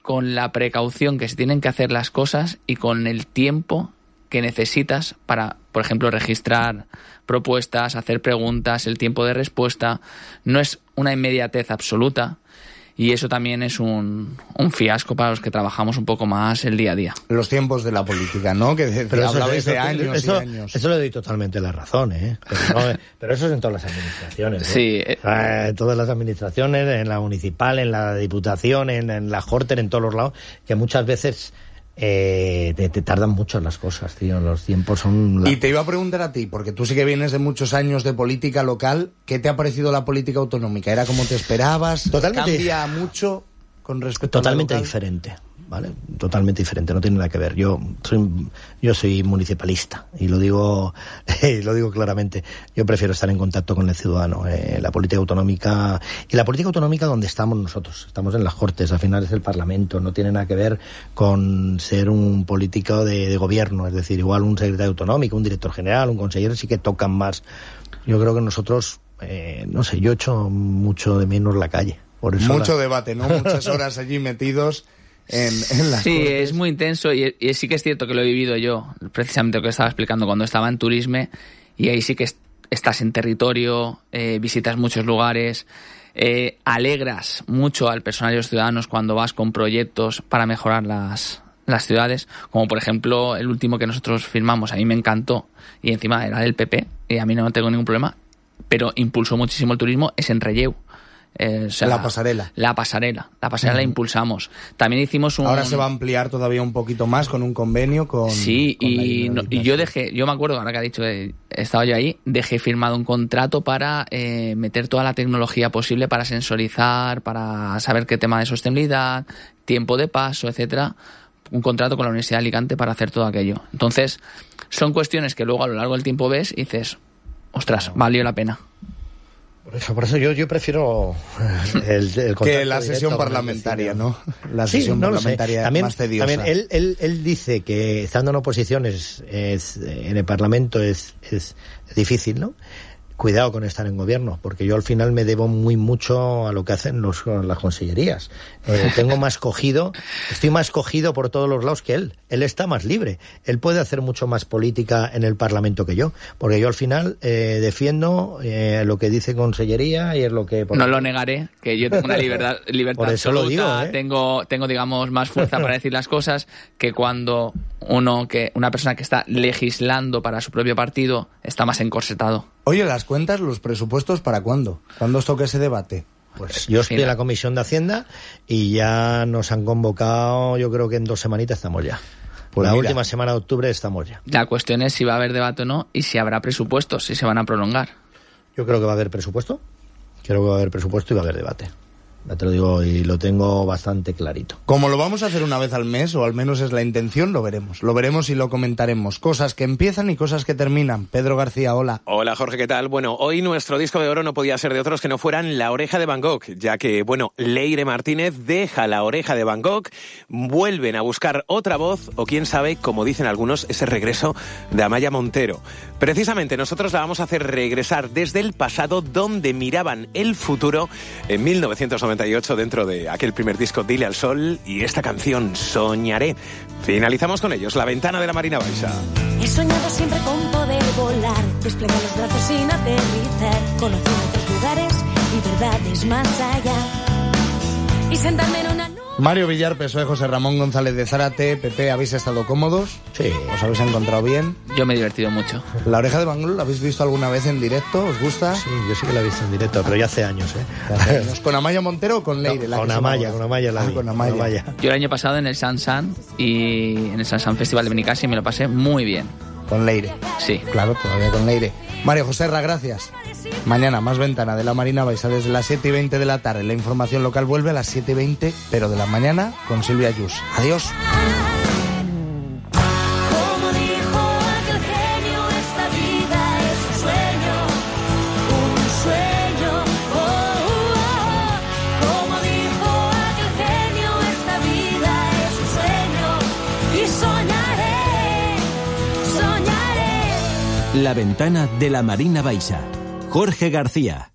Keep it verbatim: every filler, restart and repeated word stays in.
con la precaución que se tienen que hacer las cosas y con el tiempo que necesitas para, por ejemplo, registrar propuestas, hacer preguntas, el tiempo de respuesta. No es una inmediatez absoluta. Y eso también es un, un fiasco para los que trabajamos un poco más el día a día. Los tiempos de la política, ¿no? Que pero hablabais eso, de años eso, y años. Eso le doy totalmente la razón, ¿eh? Pero, no, pero eso es en todas las administraciones, ¿eh? Sí. O sea, en todas las administraciones, en la municipal, en la diputación, en, en la Jorter, en todos los lados, que muchas veces... Eh, te, te tardan mucho las cosas, tío. Los tiempos son... La... Y te iba a preguntar a ti, porque tú sí que vienes de muchos años de política local. ¿Qué te ha parecido la política autonómica? ¿Era como te esperabas? Totalmente. ¿Cambia mucho con respecto Totalmente a la local? diferente, ¿vale? Totalmente diferente, no tiene nada que ver. Yo soy, yo soy municipalista y lo digo, lo digo claramente. Yo prefiero estar en contacto con el ciudadano. Eh, la política autonómica y la política autonómica donde estamos nosotros, estamos en las Cortes, al final es el Parlamento, no tiene nada que ver con ser un político de, de gobierno, es decir, igual un secretario autonómico, un director general, un consejero sí que tocan más. Yo creo que nosotros, eh, no sé, yo echo mucho de menos la calle. Por eso Mucho la... debate, ¿no? Muchas horas allí metidos en, en las Sí, Cortes. es muy intenso y, y sí que es cierto que lo he vivido yo, precisamente lo que estaba explicando cuando estaba en Turisme, y ahí sí que est- estás en territorio, eh, visitas muchos lugares, eh, alegras mucho al personal y a los ciudadanos cuando vas con proyectos para mejorar las, las ciudades, como por ejemplo el último que nosotros firmamos, a mí me encantó, y encima era del P P, y a mí no tengo ningún problema, pero impulsó muchísimo el turismo, es en Relleu. Eh, o sea, la pasarela. La pasarela. La pasarela uh-huh. la impulsamos. También hicimos un... Ahora se va a ampliar todavía un poquito más con un convenio con... Sí, con y, no, y yo dejé, yo me acuerdo, ahora que ha dicho, eh, estaba yo ahí, dejé firmado un contrato para eh, meter toda la tecnología posible para sensorizar, para saber qué tema de sostenibilidad, tiempo de paso, etcétera. Un contrato con la Universidad de Alicante para hacer todo aquello. Entonces, son cuestiones que luego a lo largo del tiempo ves y dices, ostras, valió la pena. Por eso, por eso yo, yo prefiero el, el que la sesión parlamentaria, ¿no? La sesión sí, no parlamentaria también, más tediosa. También él, él, él dice que estando en oposición es, es, en el Parlamento es, es difícil, ¿no? Cuidado con estar en gobierno, porque yo al final me debo muy mucho a lo que hacen los, las consellerías. Eh, tengo más cogido, estoy más cogido por todos los lados que él. Él está más libre. Él puede hacer mucho más política en el Parlamento que yo, porque yo al final eh, defiendo eh, lo que dice consellería y es lo que... No lo negaré, que yo tengo una libertad, libertad por eso absoluta, lo digo, ¿eh? tengo, tengo, digamos, más fuerza para decir las cosas que cuando uno que una persona que está legislando para su propio partido está más encorsetado. Oye, las cuentas, los presupuestos, ¿para cuándo? ¿Cuándo os toca ese debate? Pues yo estoy en la Comisión de Hacienda y ya nos han convocado, yo creo que en dos semanitas estamos ya. Pues la mira. última semana de octubre estamos ya. La cuestión es si va a haber debate o no y si habrá presupuestos, si se van a prolongar. Yo creo que va a haber presupuesto, creo que va a haber presupuesto y va a haber debate. Ya te lo digo y lo tengo bastante clarito. Como lo vamos a hacer una vez al mes, o al menos es la intención, lo veremos. Lo veremos y lo comentaremos. Cosas que empiezan y cosas que terminan. Pedro García, hola. Hola, Jorge, ¿qué tal? Bueno, hoy nuestro disco de oro no podía ser de otros que no fueran La Oreja de Van Gogh, ya que, bueno, Leire Martínez deja La Oreja de Van Gogh, vuelven a buscar otra voz, o quién sabe, como dicen algunos, ese regreso de Amaya Montero. Precisamente nosotros la vamos a hacer regresar desde el pasado, donde miraban el futuro en mil novecientos noventa y ocho dentro de aquel primer disco Dile al Sol y esta canción Soñaré. Finalizamos con ellos, La Ventana de la Marina Baixa. He soñado siempre con poder volar, desplegar los brazos sin aterrizar, conocer otros lugares y verdades más allá y sentarme en una... Mario Villar, P S O E, José Ramón González de Zárate, P P, ¿habéis estado cómodos? Sí. ¿Os habéis encontrado bien? Yo me he divertido mucho. ¿La Oreja de Van Gogh la habéis visto alguna vez en directo? ¿Os gusta? Sí, yo sí que la he visto en directo, pero ya hace años, ¿eh? Hace años. ¿Con Amaya Montero o con Leire? No, con Amaya, con Amaya la vi. Ah, con Amaya. Con Amaya. Yo el año pasado en el Sansan y en el Sansan Festival de Benicàssim me lo pasé muy bien. Con Leire. Sí. Claro, todavía con Leire. Mario José Ra, gracias. Mañana, más Ventana de la Marina Baixa desde las siete y veinte de la tarde. La información local vuelve a las siete y veinte, pero de la mañana, con Silvia Yus. Adiós. Como dijo aquel genio, esta vida es un sueño, un sueño. Oh, oh, oh. Como dijo aquel genio, esta vida es un sueño y soñaré, soñaré. La Ventana de la Marina Baixa. Jorge García.